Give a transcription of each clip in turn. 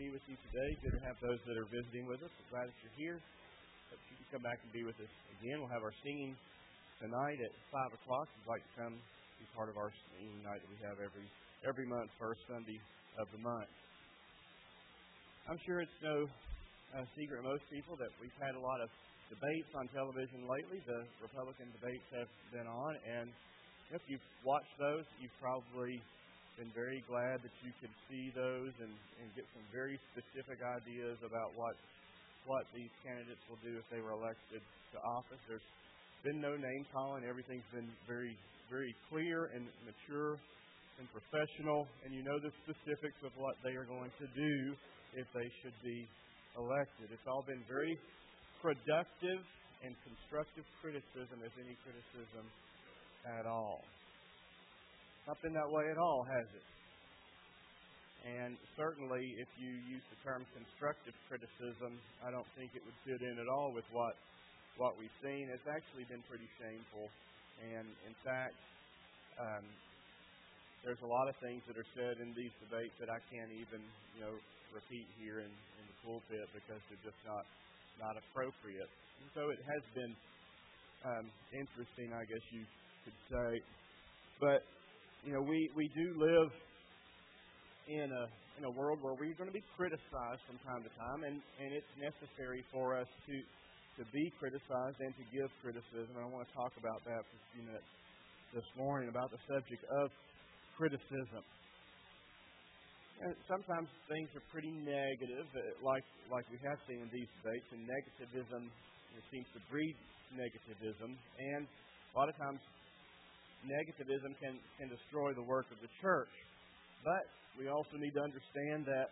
be with you today. Good to have those that are visiting with us. We're glad that you're here. Hope you can come back and be with us again. We'll have our singing tonight at 5 o'clock. If you'd like to come be part of our singing night that we have every month, first Sunday of the month. I'm sure it's no secret to most people that we've had a lot of debates on television lately. The Republican debates have been on, and if you've watched those, you've probably been very glad that you could see those and get some very specific ideas about what these candidates will do if they were elected to office. There's been no name-calling. Everything's been very, very clear and mature and professional, and you know the specifics of what they are going to do if they should be elected. It's all been very productive and constructive criticism, if any criticism at all. Not been that way at all, has it? And certainly, if you use the term constructive criticism, I don't think it would fit in at all with what we've seen. It's actually been pretty shameful. And in fact, there's a lot of things that are said in these debates that I can't even, repeat here in the pulpit because they're just not appropriate. And so it has been interesting, I guess you could say. But we do live in a world where we're going to be criticized from time to time, and it's necessary for us to be criticized and to give criticism. And I want to talk about that for a few minutes this morning, about the subject of criticism. And sometimes things are pretty negative, like we have seen in these debates, and negativism seems to breed negativism, and a lot of times negativism can destroy the work of the church. But we also need to understand that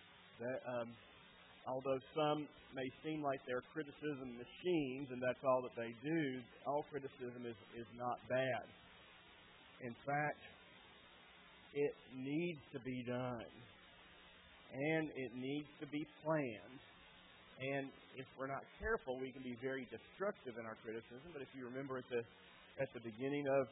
although some may seem like they're criticism machines and that's all that they do, all criticism is not bad. In fact, it needs to be done, and it needs to be planned. And if we're not careful, we can be very destructive in our criticism. But if you remember at the beginning of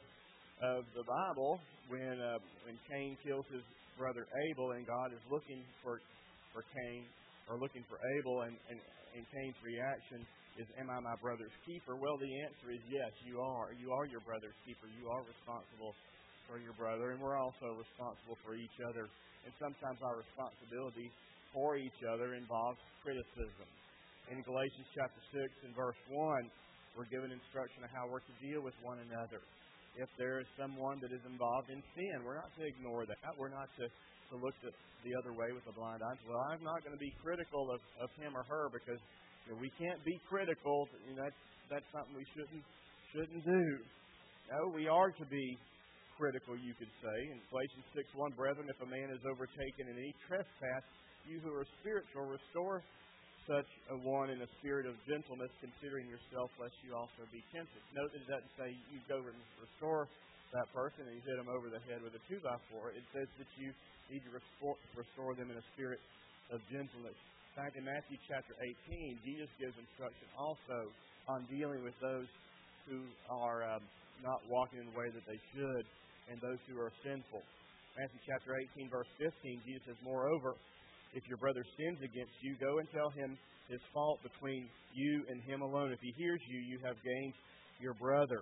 the Bible, when Cain kills his brother Abel, and God is looking for Cain, or looking for Abel, and Cain's reaction is, "Am I my brother's keeper?" Well, the answer is yes, you are. You are your brother's keeper. You are responsible for your brother, and we're also responsible for each other. And sometimes our responsibility for each other involves criticism. In Galatians chapter 6 and verse 1, we're given instruction on how we're to deal with one another. If there is someone that is involved in sin, we're not to ignore that. We're not to look the other way with a blind eye. Well, I'm not going to be critical of him or her because we can't be critical. That's something we shouldn't do. No, we are to be critical, you could say. In Galatians 6:1, "Brethren, if a man is overtaken in any trespass, you who are spiritual, restore such a one in a spirit of gentleness, considering yourself, lest you also be tempted." Note that it doesn't say you go and restore that person and you hit them over the head with a 2x4. It says that you need to restore them in a spirit of gentleness. In fact, in Matthew chapter 18, Jesus gives instruction also on dealing with those who are not walking in the way that they should and those who are sinful. Matthew chapter 18, verse 15, Jesus says, "Moreover, if your brother sins against you, go and tell him his fault between you and him alone. If he hears you, you have gained your brother.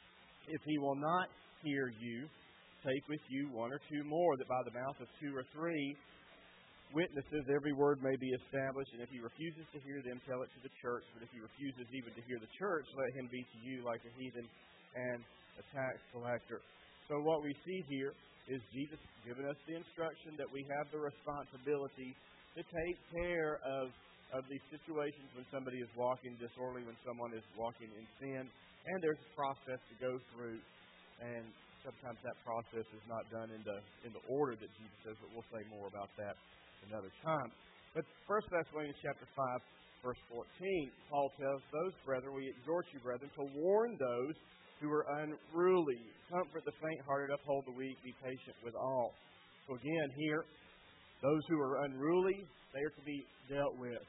If he will not hear you, take with you one or two more, that by the mouth of 2 or 3 witnesses every word may be established. And if he refuses to hear them, tell it to the church. But if he refuses even to hear the church, let him be to you like a heathen and a tax collector." So what we see here is Jesus giving us the instruction that we have the responsibility to take care of these situations when somebody is walking disorderly, when someone is walking in sin, and there's a process to go through, and sometimes that process is not done in the order that Jesus says, but we'll say more about that another time. But 1 Thessalonians chapter 5, verse 14, Paul tells those brethren, "We exhort you, brethren, to warn those who are unruly. Comfort the faint-hearted, uphold the weak, be patient with all." So again, here, those who are unruly, they are to be dealt with.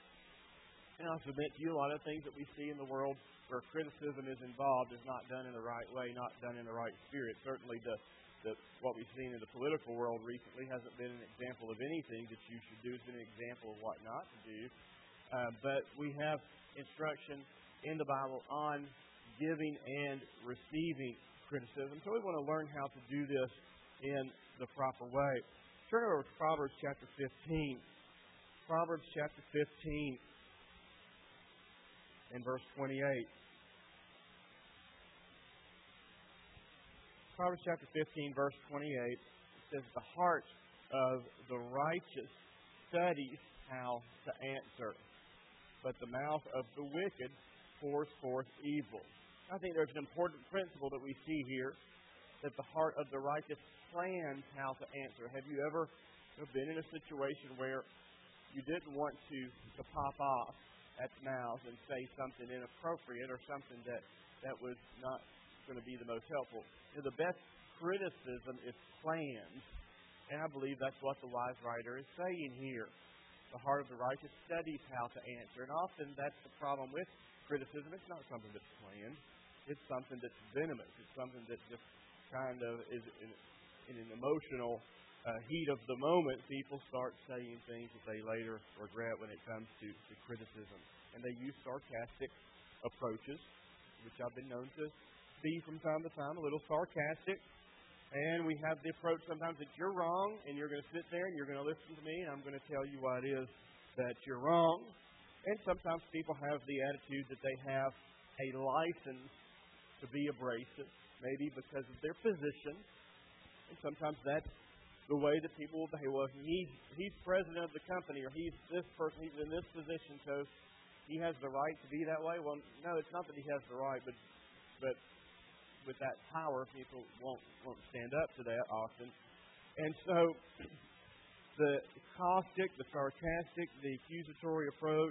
And I'll submit to you, a lot of things that we see in the world where criticism is involved is not done in the right way, not done in the right spirit. Certainly what we've seen in the political world recently hasn't been an example of anything that you should do. It's been an example of what not to do. But we have instruction in the Bible on giving and receiving criticism. So we want to learn how to do this in the proper way. Turn over to Proverbs chapter 15. Proverbs chapter 15 and verse 28. Proverbs chapter 15, verse 28, it says, "The heart of the righteous studies how to answer, but the mouth of the wicked pours forth evil." I think there's an important principle that we see here, that the heart of the righteous plans how to answer. Have you ever been in a situation where you didn't want to pop off at the mouth and say something inappropriate or something that was not going to be the most helpful? The best criticism is planned, and I believe that's what the wise writer is saying here. The heart of the righteous studies how to answer, and often that's the problem with criticism. It's not something that's planned. It's something that's venomous. It's something that just kind of is in an emotional heat of the moment. People start saying things that they later regret when it comes to criticism, and they use sarcastic approaches, which I've been known to be from time to time a little sarcastic. And we have the approach sometimes that you're wrong, and you're going to sit there and you're going to listen to me, and I'm going to tell you why it is that you're wrong. And sometimes people have the attitude that they have a license to be abrasive, maybe because of their position. And sometimes that's the way that people will behave. Well, he's president of the company, or he's this person, he's in this position, so he has the right to be that way. Well, no, it's not that he has the right, but with that power, people won't stand up to that often. And so the caustic, the sarcastic, the accusatory approach,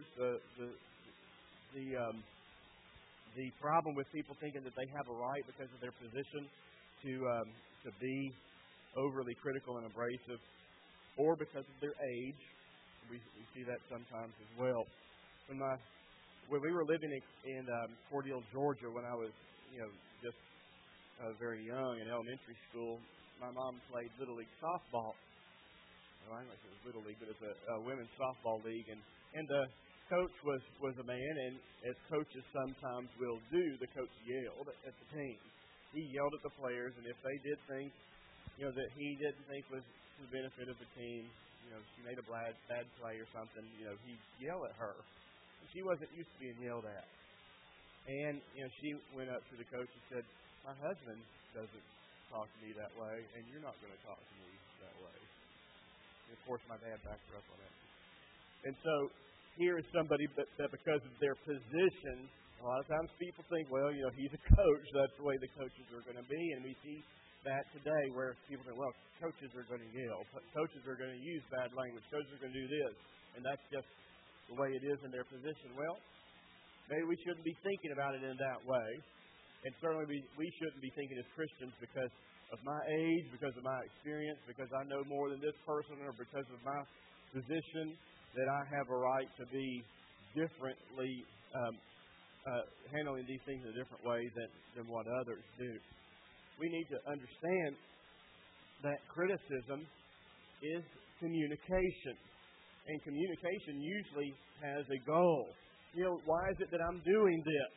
the problem with people thinking that they have a right because of their position to be overly critical and abrasive, or because of their age. We see that sometimes as well. When we were living in Cordele, Georgia, when I was just very young in elementary school, my mom played Little League softball. Well, I don't know if it was Little League, but it's a women's softball league, and the coach was a man, and as coaches sometimes will do, the coach yelled at the team. He yelled at the players, and if they did things that he didn't think was to the benefit of the team, she made a bad play or something, he'd yell at her. And she wasn't used to being yelled at. And she went up to the coach and said, "My husband doesn't talk to me that way, and you're not going to talk to me that way." And of course, my dad backed her up on that. And so here is somebody that because of their position, a lot of times people think, well, he's a coach. That's the way the coaches are going to be. And we see that today where people think, well, coaches are going to yell. Coaches are going to use bad language. Coaches are going to do this. And that's just the way it is in their position. Well, maybe we shouldn't be thinking about it in that way. And certainly we shouldn't be thinking as Christians because of my age, because of my experience, because I know more than this person, or because of my position, that I have a right to be differently handling these things in a different way than what others do. We need to understand that criticism is communication. And communication usually has a goal. Why is it that I'm doing this?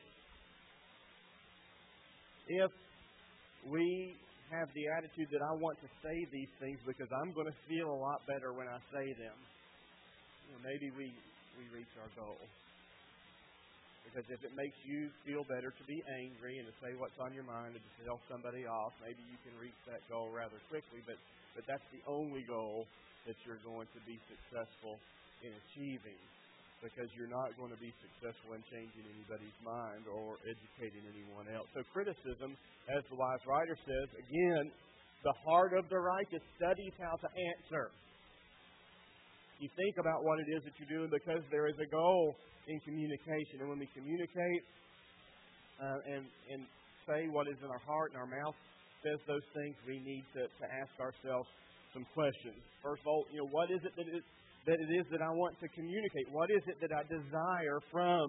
If we have the attitude that I want to say these things because I'm going to feel a lot better when I say them, maybe we reach our goal. Because if it makes you feel better to be angry and to say what's on your mind and to tell somebody off, maybe you can reach that goal rather quickly, but that's the only goal that you're going to be successful in achieving, because you're not going to be successful in changing anybody's mind or educating anyone else. So criticism, as the wise writer says, again, the heart of the righteous studies how to answer. You think about what it is that you're doing because there is a goal in communication. And when we communicate and say what is in our heart and our mouth says those things, we need to ask ourselves some questions. First of all, what is it that it is that I want to communicate? What is it that I desire from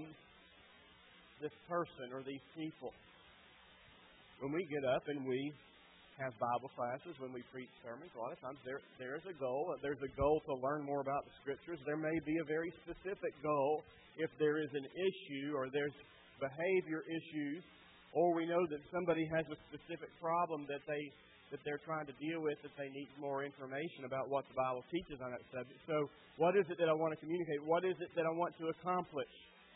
this person or these people? When we get up and we have Bible classes, when we preach sermons, a lot of times there is a goal. There's a goal to learn more about the Scriptures. There may be a very specific goal if there is an issue or there's behavior issues, or we know that somebody has a specific problem that they're trying to deal with, that they need more information about what the Bible teaches on that subject. So what is it that I want to communicate? What is it that I want to accomplish?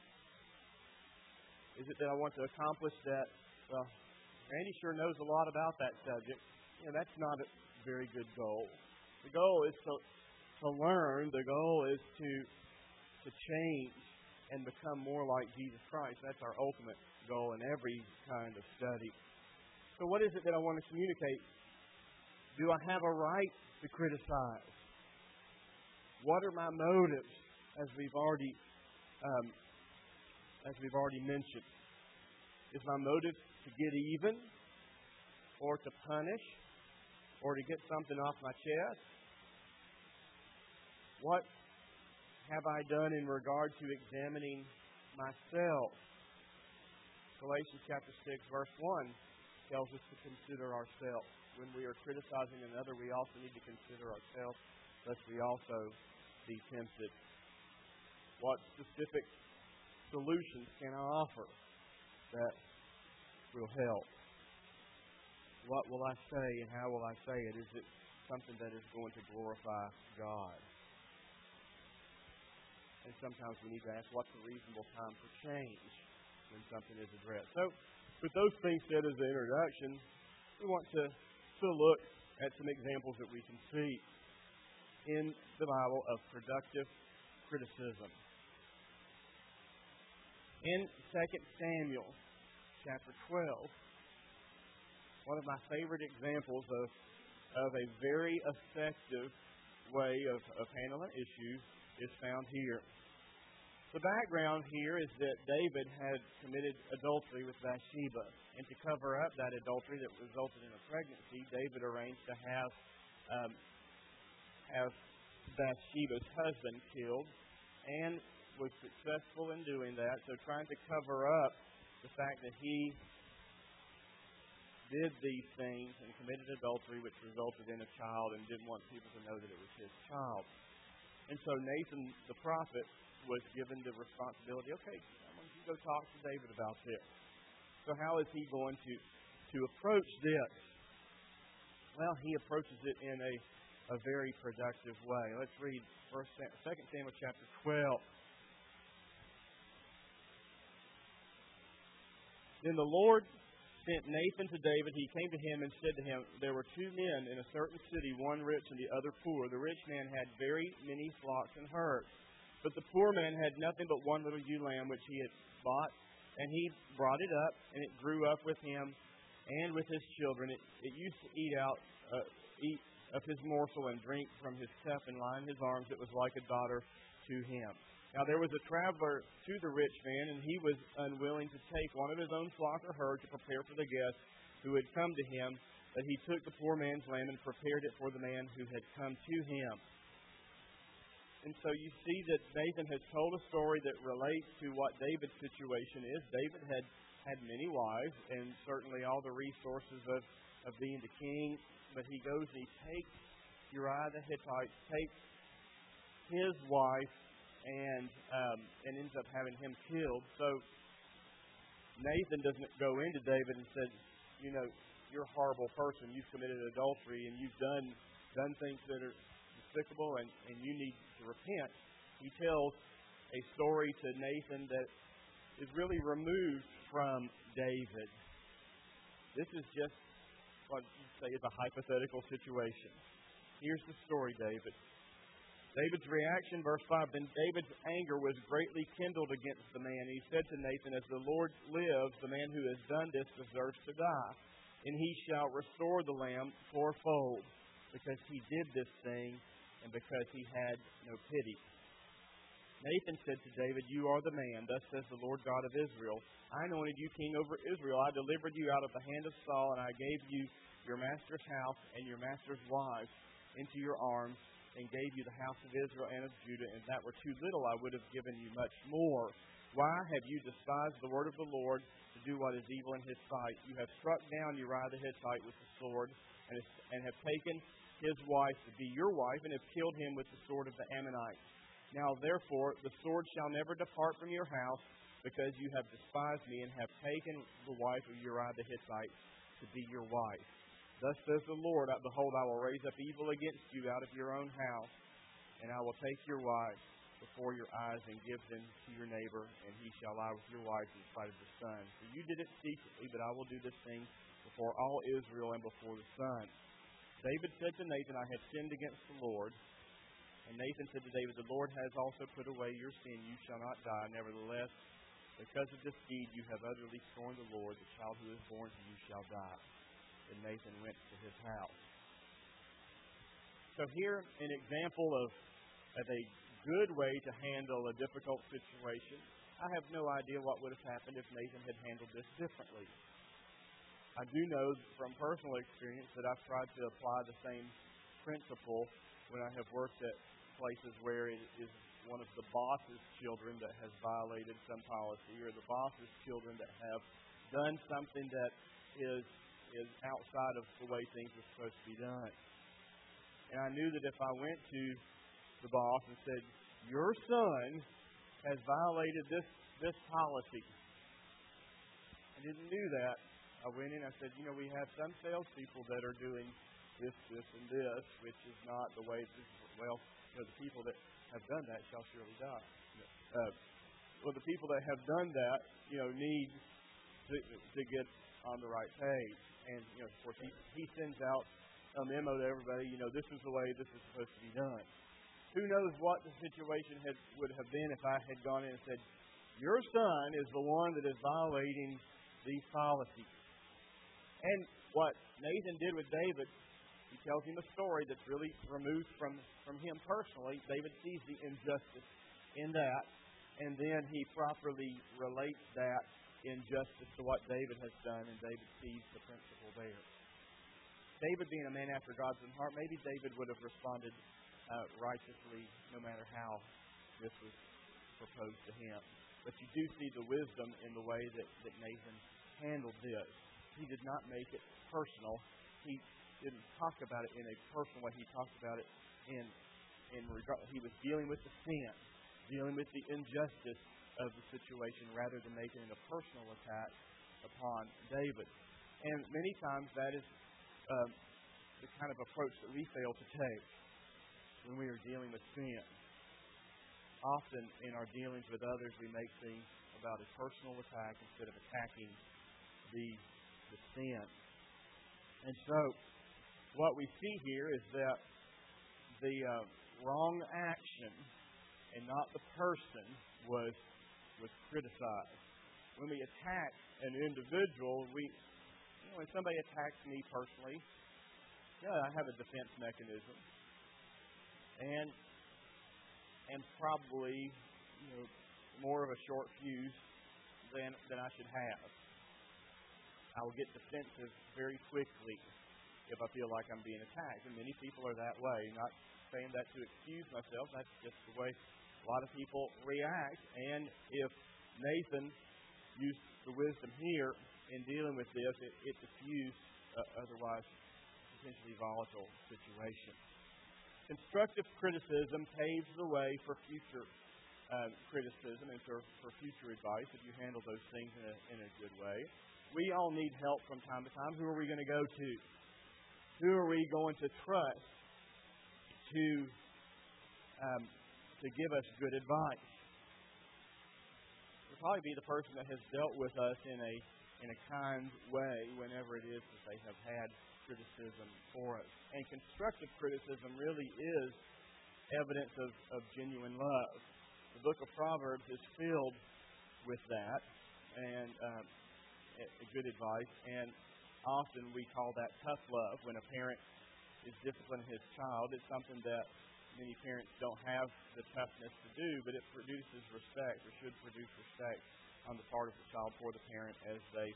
Is it that I want to accomplish that, well, Randy sure knows a lot about that subject. That's not a very good goal. The goal is to learn. The goal is to change and become more like Jesus Christ. That's our ultimate goal in every kind of study. So what is it that I want to communicate? Do I have a right to criticize? What are my motives, as we've already mentioned? Is my motive to get even, or to punish, or to get something off my chest? What have I done in regard to examining myself? Galatians chapter 6, verse 1 tells us to consider ourselves. When we are criticizing another, we also need to consider ourselves, lest we also be tempted. What specific solutions can I offer that will help? What will I say and how will I say it? Is it something that is going to glorify God? And sometimes we need to ask, what's a reasonable time for change when something is addressed? So, with those things said as the introduction, we want to look at some examples that we can see in the Bible of productive criticism. In 2 Samuel chapter 12, one of my favorite examples of a very effective way of handling issues is found here. The background here is that David had committed adultery with Bathsheba. And to cover up that adultery that resulted in a pregnancy, David arranged to have Bathsheba's husband killed, and was successful in doing that. So trying to cover up the fact that he did these things and committed adultery, which resulted in a child, and didn't want people to know that it was his child. And so Nathan the prophet was given the responsibility, okay, I want you to go talk to David about this. So how is he going to approach this? Well, he approaches it in a very productive way. Let's read 2 Samuel chapter 12. Then the Lord sent Nathan to David. He came to him and said to him, there were two men in a certain city, one rich and the other poor. The rich man had very many flocks and herds, but the poor man had nothing but one little ewe lamb which he had bought, and he brought it up, and it grew up with him and with his children. It used to eat of his morsel and drink from his cup and lie in his arms. It was like a daughter to him. Now there was a traveler to the rich man, and he was unwilling to take one of his own flock or herd to prepare for the guest who had come to him. But he took the poor man's lamb and prepared it for the man who had come to him. And so you see that Nathan has told a story that relates to what David's situation is. David had many wives, and certainly all the resources of being the king. But he goes and he takes Uriah the Hittite, takes his wife, and ends up having him killed. So Nathan doesn't go into David and said, you're a horrible person. You've committed adultery, and you've done things that are despicable, and you need to repent. He tells a story to Nathan that is really removed from David. This is just what you say is a hypothetical situation. Here's the story, David. David's reaction, verse 5, then David's anger was greatly kindled against the man. He said to Nathan, as the Lord lives, the man who has done this deserves to die, and he shall restore the lamb fourfold, because he did this thing and because he had no pity. Nathan said to David, you are the man, thus says the Lord God of Israel. I anointed you king over Israel. I delivered you out of the hand of Saul, and I gave you your master's house and your master's wives into your arms, and gave you the house of Israel and of Judah, and if that were too little, I would have given you much more. Why have you despised the word of the Lord to do what is evil in his sight? You have struck down Uriah the Hittite with the sword, and have taken his wife to be your wife, and have killed him with the sword of the Ammonites. Now therefore the sword shall never depart from your house, because you have despised me, and have taken the wife of Uriah the Hittite to be your wife. Thus says the Lord, behold, I will raise up evil against you out of your own house, and I will take your wife before your eyes and give them to your neighbor, and he shall lie with your wife in spite of the sun. For you did it secretly, but I will do this thing before all Israel and before the sun. David said to Nathan, I have sinned against the Lord. And Nathan said to David, the Lord has also put away your sin. You shall not die. Nevertheless, because of this deed, you have utterly scorned the Lord. The child who is born to you shall die. And Nathan went to his house. So here, an example of a good way to handle a difficult situation. I have no idea what would have happened if Nathan had handled this differently. I do know from personal experience that I've tried to apply the same principle when I have worked at places where it is one of the boss's children that has violated some policy, or the boss's children that have done something that is outside of the way things are supposed to be done. And I knew that if I went to the boss and said, your son has violated this policy, I didn't do that. I went in and I said, we have some salespeople that are doing this, and this, which is not the way this is. Well, the people that have done that shall surely die. The people that have done that, need to get on the right page. And, of course, he sends out a memo to everybody, this is the way this is supposed to be done. Who knows what the situation would have been if I had gone in and said, your son is the one that is violating these policies. And what Nathan did with David, he tells him a story that's really removed from him personally. David sees the injustice in that, and then he properly relates that injustice to what David has done, and David sees the principle there. David being a man after God's own heart, maybe David would have responded righteously no matter how this was proposed to him. But you do see the wisdom in the way that Nathan handled this. He did not make it personal. He didn't talk about it in a personal way. He talked about it in regard. He was dealing with the sin, dealing with the injustice of the situation, rather than making it a personal attack upon David. And many times that is the kind of approach that we fail to take when we are dealing with sin. Often in our dealings with others, we make things about a personal attack instead of attacking the sin. And so, what we see here is that the wrong action and not the person was criticized. When we attack an individual, when somebody attacks me personally, I have a defense mechanism, and probably more of a short fuse than I should have. I will get defensive very quickly if I feel like I'm being attacked, and many people are that way. Not saying that to excuse myself, that's just the way a lot of people react. And if Nathan used the wisdom here in dealing with this, it diffused otherwise potentially volatile situation. Constructive criticism paves the way for future criticism and for future advice if you handle those things in a good way. We all need help from time to time. Who are we going to go to? Who are we going to trust to give us good advice? It'll probably be the person that has dealt with us in a kind way whenever it is that they have had criticism for us. And constructive criticism really is evidence of genuine love. The book of Proverbs is filled with that and good advice. And often we call that tough love. When a parent is disciplining his child, it's something that many parents don't have the toughness to do, but it produces respect, or should produce respect on the part of the child for the parent as they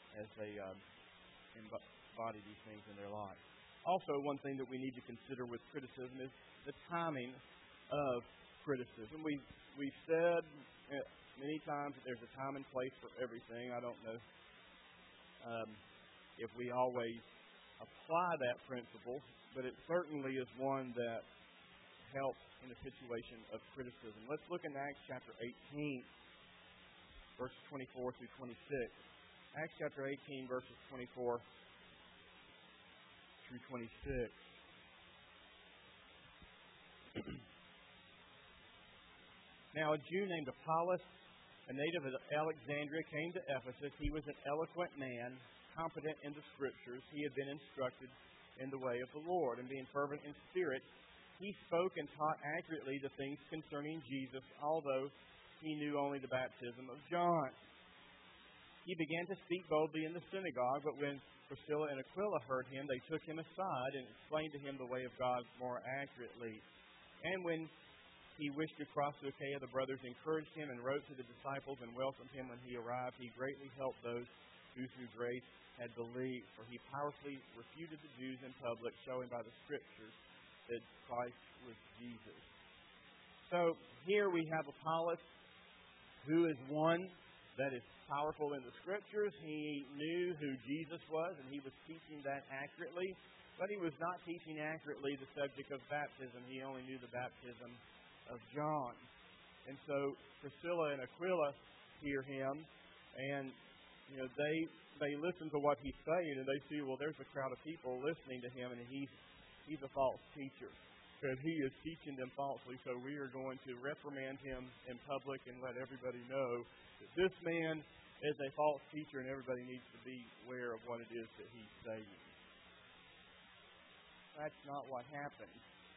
embody these things in their life. Also, one thing that we need to consider with criticism is the timing of criticism. We've said, many times that there's a time and place for everything. I don't know if we always apply that principle, but it certainly is one that helps in a situation of criticism. Let's look in Acts chapter 18, verses 24 through 26. Acts chapter 18, verses 24 through 26. Now, a Jew named Apollos, a native of Alexandria, came to Ephesus. He was an eloquent man, competent in the Scriptures. He had been instructed in the way of the Lord, and being fervent in spirit, he spoke and taught accurately the things concerning Jesus, although he knew only the baptism of John. He began to speak boldly in the synagogue, but when Priscilla and Aquila heard him, they took him aside and explained to him the way of God more accurately. And when he wished to cross to Achaia, the brothers encouraged him and wrote to the disciples and welcomed him when he arrived. He greatly helped those who through grace had believed, for he powerfully refuted the Jews in public, showing by the Scriptures that Christ was Jesus. So here we have Apollos, who is one that is powerful in the Scriptures. He knew who Jesus was, and he was teaching that accurately. But he was not teaching accurately the subject of baptism. He only knew the baptism of John. And so Priscilla and Aquila hear him, and they listen to what he's saying, and they see, well, there's a crowd of people listening to him, and he's a false teacher. And he is teaching them falsely, so we are going to reprimand him in public and let everybody know that this man is a false teacher, and everybody needs to be aware of what it is that he's saying. That's not what happened.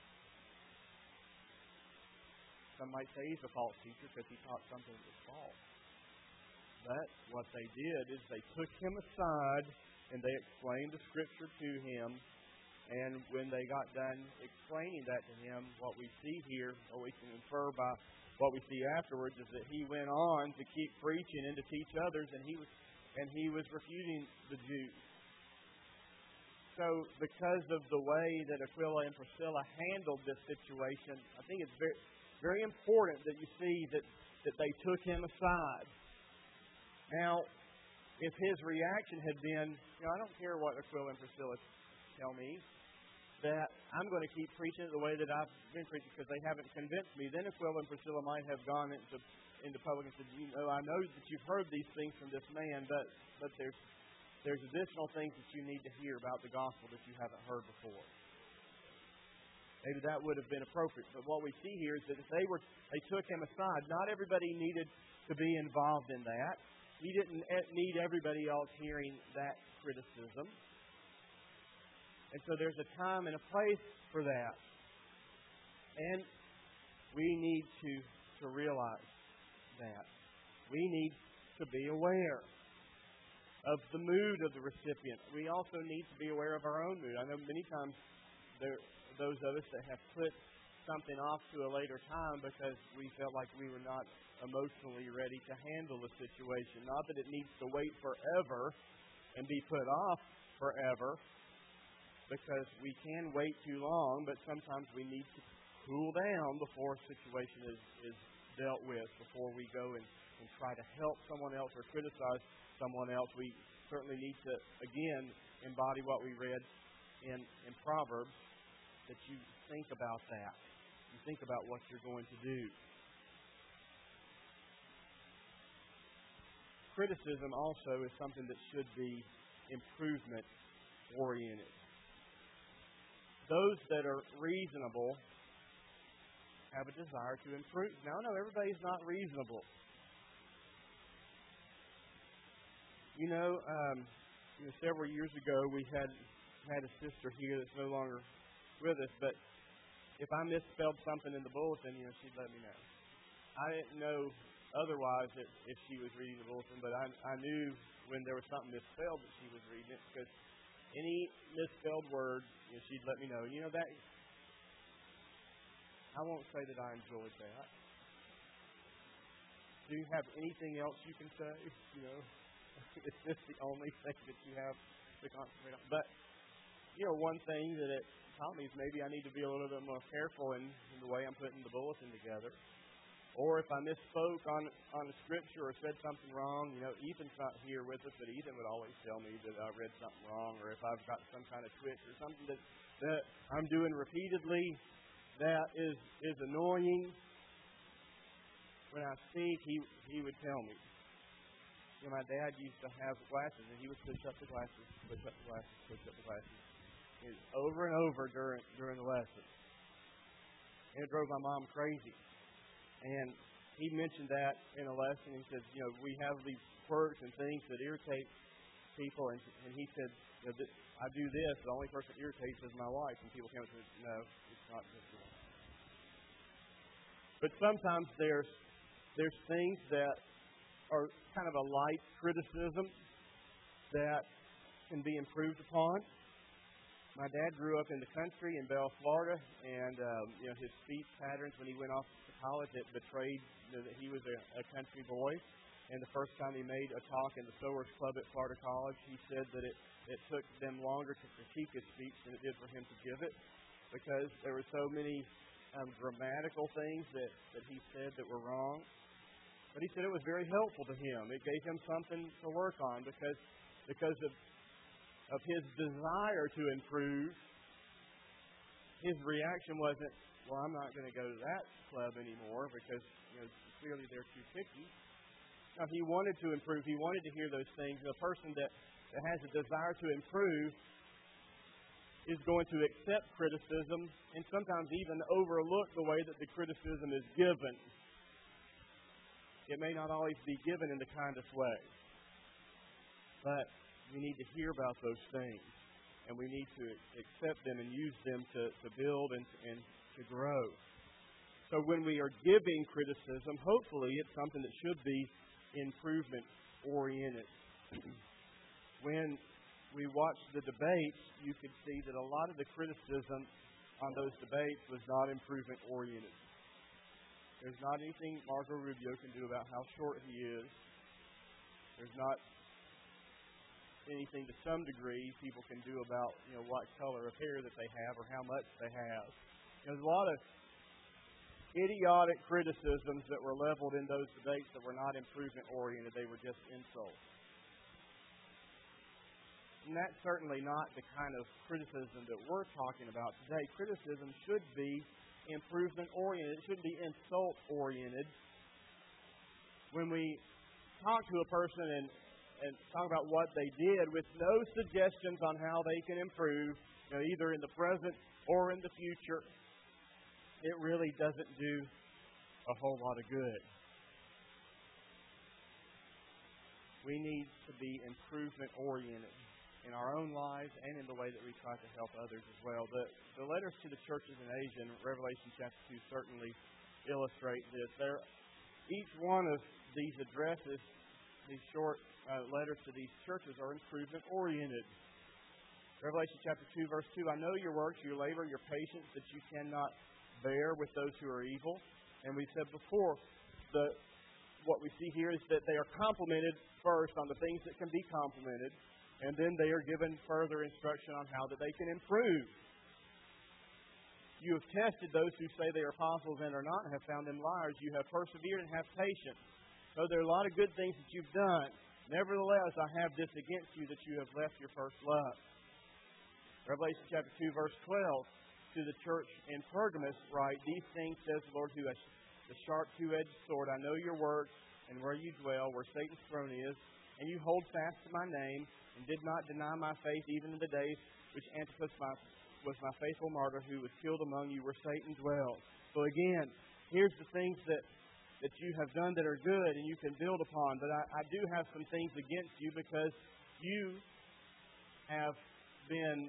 Some might say he's a false teacher because he taught something that was false. But what they did is they took him aside and they explained the Scripture to him. And when they got done explaining that to him, what we see here, what we can infer by what we see afterwards, is that he went on to keep preaching and to teach others, and he was refuting the Jews. So because of the way that Aquila and Priscilla handled this situation, I think it's very, very important that you see that they took him aside. Now, if his reaction had been, I don't care what Aquila and Priscilla tell me, that I'm going to keep preaching it the way that I've been preaching because they haven't convinced me, then Aquila and Priscilla might have gone into public and said, I know that you've heard these things from this man, but there's additional things that you need to hear about the gospel that you haven't heard before. Maybe that would have been appropriate. But what we see here is that if they took him aside, not everybody needed to be involved in that. He didn't need everybody else hearing that criticism. And so there's a time and a place for that. And we need to realize that. We need to be aware of the mood of the recipient. We also need to be aware of our own mood. I know many times there are those of us that have put something off to a later time because we felt like we were not emotionally ready to handle the situation. Not that it needs to wait forever and be put off forever, because we can wait too long, but sometimes we need to cool down before a situation is dealt with, before we go and try to help someone else or criticize someone else. We certainly need to, again, embody what we read in Proverbs, that you think about that. You think about what you're going to do. Criticism also is something that should be improvement-oriented. Those that are reasonable have a desire to improve. Now, I know everybody's not reasonable. Several years ago, we had a sister here that's no longer with us, but if I misspelled something in the bulletin, she'd let me know. I didn't know otherwise if she was reading the bulletin, but I knew when there was something misspelled that she was reading it, because any misspelled word, she'd let me know. That I won't say that I enjoyed that. Do you have anything else you can say? Is this the only thing that you have to concentrate on? But one thing that it taught me is maybe I need to be a little bit more careful in the way I'm putting the bulletin together. Or if I misspoke on a scripture or said something wrong, Ethan's not here with us, but Ethan would always tell me that I read something wrong, or if I've got some kind of twitch or something that I'm doing repeatedly that is annoying. When I speak, he would tell me. My dad used to have glasses, and he would push up the glasses, push up the glasses, push up the glasses, over and over during the lesson. And it drove my mom crazy. And he mentioned that in a lesson. He said, we have these quirks and things that irritate people. And he said, I do this. The only person that irritates is my wife. And people came up to me, no, it's not just you. But sometimes there's things that are kind of a light criticism that can be improved upon. My dad grew up in the country in Bell, Florida, and his speech patterns when he went off to college, it betrayed that he was a country boy. And the first time he made a talk in the Sowers Club at Florida College, he said that it took them longer to critique his speech than it did for him to give it, because there were so many grammatical things that he said that were wrong. But he said it was very helpful to him. It gave him something to work on because of his desire to improve. His reaction wasn't, well, I'm not going to go to that club anymore because clearly they're too picky. Now, he wanted to improve. He wanted to hear those things. A person that has a desire to improve is going to accept criticism and sometimes even overlook the way that the criticism is given. It may not always be given in the kindest way. But we need to hear about those things. And we need to accept them and use them to build and to grow. So when we are giving criticism, hopefully it's something that should be improvement-oriented. When we watched the debates, you could see that a lot of the criticism on those debates was not improvement-oriented. There's not anything Marco Rubio can do about how short he is. There's not anything to some degree people can do about what color of hair that they have or how much they have. There's a lot of idiotic criticisms that were leveled in those debates that were not improvement-oriented. They were just insults. And that's certainly not the kind of criticism that we're talking about today. Criticism should be improvement-oriented. It shouldn't be insult-oriented. When we talk to a person and talk about what they did with no suggestions on how they can improve, either in the present or in the future, it really doesn't do a whole lot of good. We need to be improvement-oriented in our own lives and in the way that we try to help others as well. The letters to the churches in Asia in Revelation chapter 2 certainly illustrate this. Each one of these addresses, these short letters to these churches, are improvement-oriented. Revelation chapter 2, verse 2, I know your works, your labor, your patience, that you cannot bear with those who are evil. And we said before, what we see here is that they are complimented first on the things that can be complimented, and then they are given further instruction on how that they can improve. You have tested those who say they are apostles and are not, and have found them liars. You have persevered and have patience. So there are a lot of good things that you've done. Nevertheless, I have this against you, that you have left your first love. Revelation chapter 2, verse 12, to the church in Pergamos write, these things says the Lord who has the sharp two-edged sword. I know your works and where you dwell, where Satan's throne is, and you hold fast to my name, and did not deny my faith even in the days which Antipas was my faithful martyr, who was killed among you where Satan dwells. So again, here's the things that you have done that are good and you can build upon. But I do have some things against you, because you have been,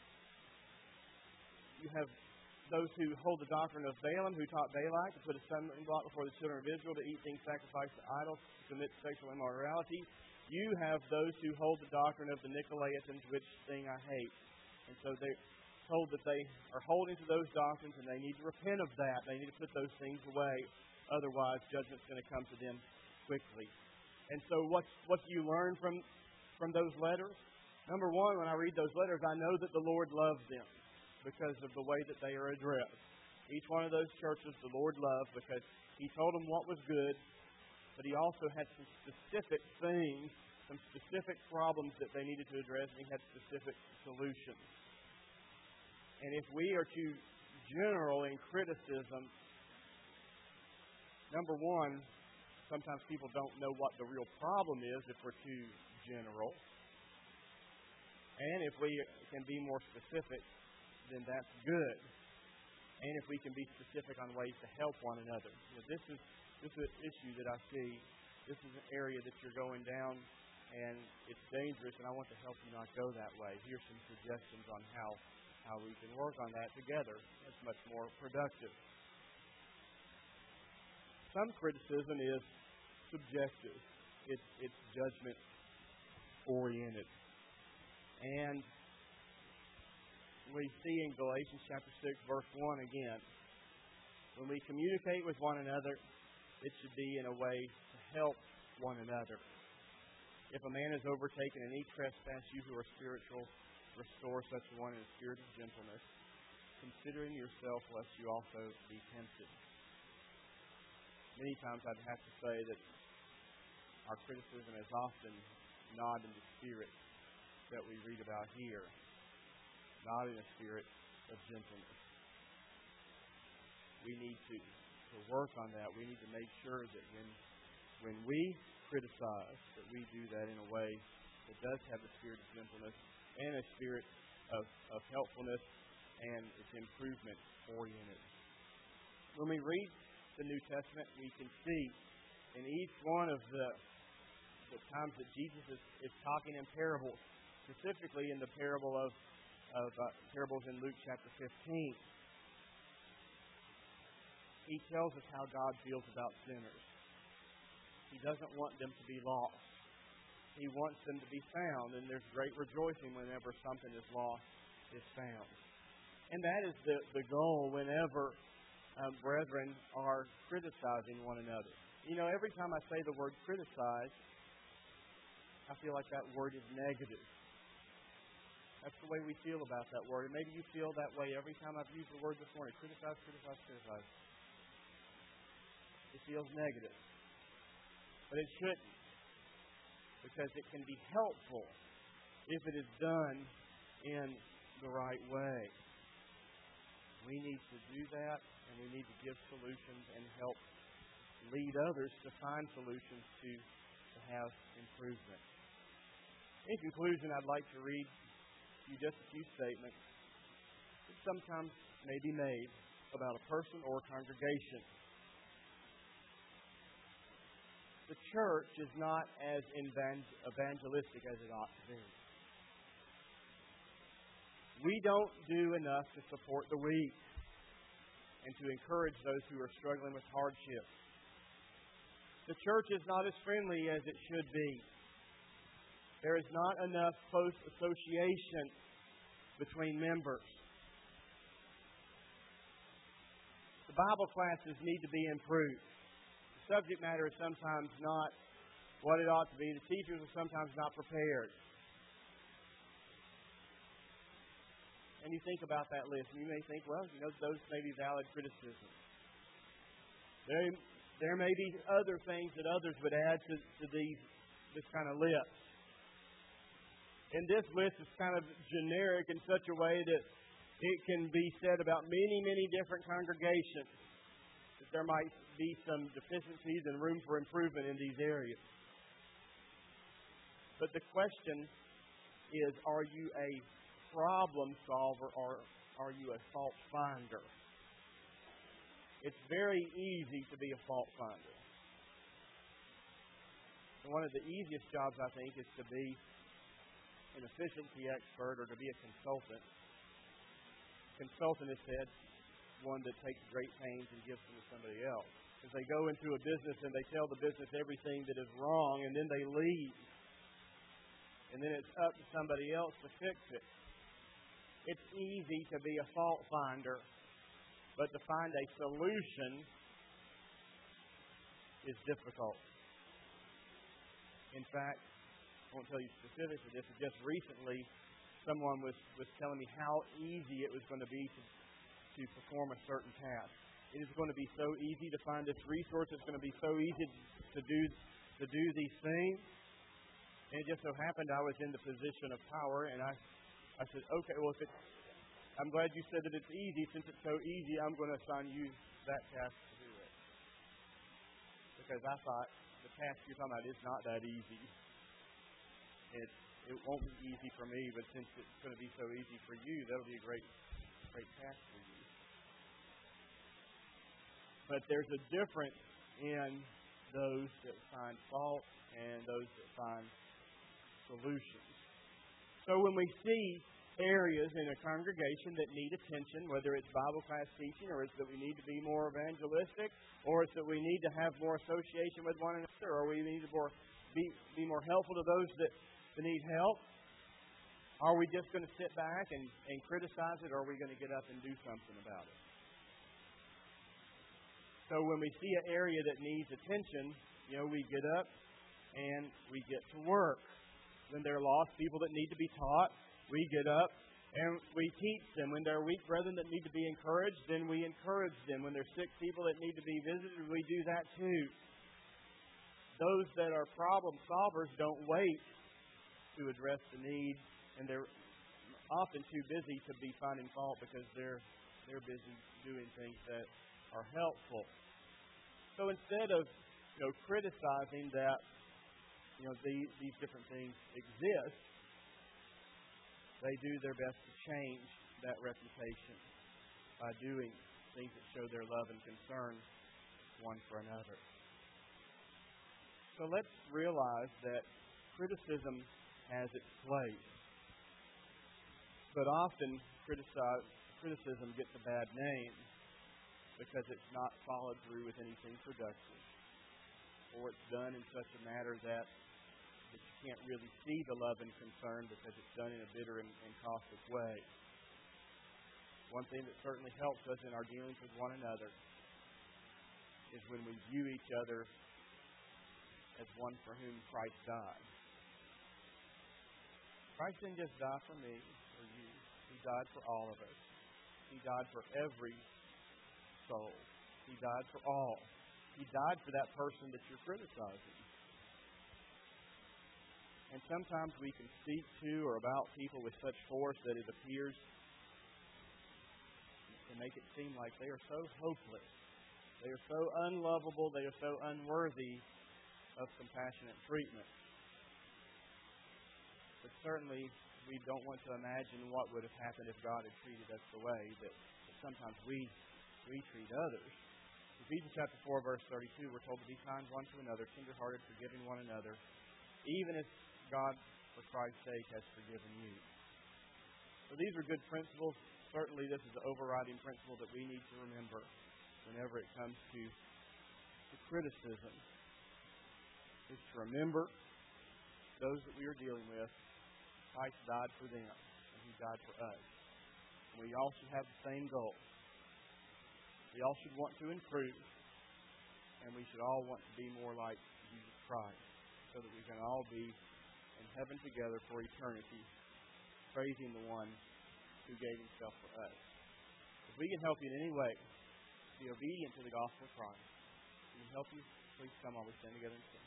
you have those who hold the doctrine of Balaam, who taught Balak to put a stumbling block before the children of Israel, to eat things sacrificed to idols, to commit sexual immorality. You have those who hold the doctrine of the Nicolaitans, which thing I hate. And so they're told that they are holding to those doctrines, and they need to repent of that. They need to put those things away. Otherwise, judgment's going to come to them quickly. And so what do you learn from those letters? Number one, when I read those letters, I know that the Lord loves them because of the way that they are addressed. Each one of those churches the Lord loves because He told them what was good, but He also had some specific things, some specific problems that they needed to address, and He had specific solutions. And if we are too general in criticism, number one, sometimes people don't know what the real problem is if we're too general. And if we can be more specific, then that's good. And if we can be specific on ways to help one another. This is an issue that I see. This is an area that you're going down, and it's dangerous, and I want to help you not go that way. Here's some suggestions on how we can work on that together. That's much more productive. Some criticism is subjective. It's judgment-oriented. And we see in Galatians chapter 6, verse 1 again, when we communicate with one another, it should be in a way to help one another. If a man is overtaken in any trespass, you who are spiritual, restore such a one in a spirit of gentleness, considering yourself lest you also be tempted. Many times I'd have to say that our criticism is often not in the spirit that we read about here, not in a spirit of gentleness. We need to work on that. We need to make sure that when we criticize, that we do that in a way that does have the spirit of gentleness and a spirit of helpfulness, and it's improvement-oriented. When we read the New Testament, we can see in each one of the times that Jesus is talking in parables, specifically in the parable of parables in Luke chapter 15, He tells us how God feels about sinners. He doesn't want them to be lost. He wants them to be found, and there's great rejoicing whenever something is lost is found. And that is the goal whenever brethren are criticizing one another. You know, every time I say the word criticize, I feel like that word is negative. That's the way we feel about that word. And maybe you feel that way every time I've used the word this morning. Criticize, criticize, criticize. It feels negative. But it shouldn't. Because it can be helpful if it is done in the right way. We need to do that, and we need to give solutions and help lead others to find solutions to have improvement. In conclusion, I'd like to read just a few statements that sometimes may be made about a person or a congregation. The church is not as evangelistic as it ought to be. We don't do enough to support the weak and to encourage those who are struggling with hardship. The church is not as friendly as it should be. There is not enough close association between members. The Bible classes need to be improved. The subject matter is sometimes not what it ought to be. The teachers are sometimes not prepared. And you think about that list, and you may think, well, those may be valid criticisms. There may be other things that others would add to this kind of list. And this list is kind of generic in such a way that it can be said about many, many different congregations. That there might be some deficiencies and room for improvement in these areas. But the question is, are you a problem solver or are you a fault finder? It's very easy to be a fault finder. And one of the easiest jobs, I think, is to be an efficiency expert or to be a consultant. Consultant is said one that takes great pains and gives them to somebody else. Because they go into a business and they tell the business everything that is wrong, and then they leave. And then it's up to somebody else to fix it. It's easy to be a fault finder, but to find a solution is difficult. In fact, I won't tell you specifics of this, but just recently someone was telling me how easy it was going to be to perform a certain task. it is going to be so easy to find this resource. It's going to be so easy to do these things. And it just so happened I was in the position of power, and I said, okay, well, I'm glad you said that it's easy. Since it's so easy, I'm going to assign you that task to do it. Because I thought the task you're talking about is not that easy. It won't be easy for me, but since it's going to be so easy for you, that'll be a great task for you. But there's a difference in those that find fault and those that find solutions. So when we see areas in a congregation that need attention, whether it's Bible class teaching, or it's that we need to be more evangelistic, or it's that we need to have more association with one another, or we need to be more helpful to those that need help, are we just going to sit back and criticize it, or are we going to get up and do something about it? So when we see an area that needs attention, we get up and we get to work. When there are lost people that need to be taught, we get up and we teach them. When there are weak brethren that need to be encouraged, then we encourage them. When there are sick people that need to be visited, we do that too. Those that are problem solvers don't wait to address the need, and they're often too busy to be finding fault because they're busy doing things that are helpful. So instead of criticizing that these different things exist, they do their best to change that reputation by doing things that show their love and concern one for another. So let's realize that criticism has its place. But often criticism gets a bad name because it's not followed through with anything productive, or it's done in such a manner that you can't really see the love and concern because it's done in a bitter and caustic way. One thing that certainly helps us in our dealings with one another is when we view each other as one for whom Christ died. Christ didn't just die for me, for you. He died for all of us. He died for every soul. He died for all. He died for that person that you're criticizing. And sometimes we can speak to or about people with such force that it appears to make it seem like they are so hopeless. They are so unlovable. They are so unworthy of compassionate treatment. But certainly, we don't want to imagine what would have happened if God had treated us the way that sometimes we treat others. Ephesians chapter 4, verse 32, we're told to be kind one to another, tender-hearted, forgiving one another, even as God, for Christ's sake, has forgiven you. So these are good principles. Certainly, this is the overriding principle that we need to remember whenever it comes to criticism, is to remember those that we are dealing with. Christ died for them, and He died for us. And we all should have the same goal. We all should want to improve, and we should all want to be more like Jesus Christ, so that we can all be in heaven together for eternity, praising the one who gave Himself for us. If we can help you in any way, be obedient to the gospel of Christ. Can we help you? Please come while we stand together and sing.